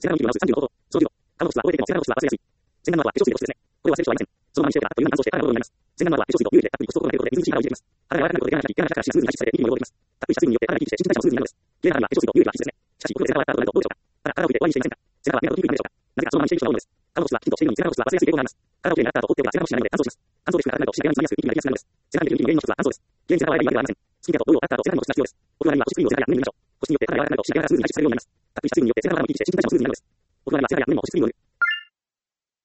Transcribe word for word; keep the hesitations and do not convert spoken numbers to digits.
セナの意味はさんじゅうのこと。小数カロスは覚えていてもセナロスは忘れやすい。洗顔は化粧水の質ですね。これは忘れる人はいません。そのままにしておけばあっという間に乾燥して体がボロになります。洗顔は化粧水と乳液でたっぷりコストを取られることで水に力を入れています。肌が柔らかくなることで毛穴が開き、毛穴が開きし、スムーズに排出されて、皮膚も汚れています。たっぷりした水分によって体が生き生きして新陳代謝もスムーズになるのです。綺麗な肌には化粧水と乳液が必須ですね。しかし、お風呂で背中を洗った後になるとどうでしょうか。ただ、体を拭いて終わりにしていませんか。背中は目がと皮膚になるでしょうか。なぜかそのままにしている人が多いのです。カロスはきちんとしているのにセナロスは忘れやすい傾向があります。体をきれいに洗った後、放っておけばセナロスしないので乾燥します。乾燥ですから体が湿りやすく、息が出やすくなるのです。セナにできる原因の一つは乾燥です。原因セナはやりわけではありません。スキンケアとオイルを洗った後、セナにも保湿が必要です。お風呂には保湿クリームを背中や胸に塗りましょう。保湿によって肌が柔らかくなると皮脂がスムーズに排出されるようになります。たっぷりした水分によって背中の肌の生き生きして新陳代謝もスムーズになるのです。お風呂には背中や胸にも保湿クリームを塗る。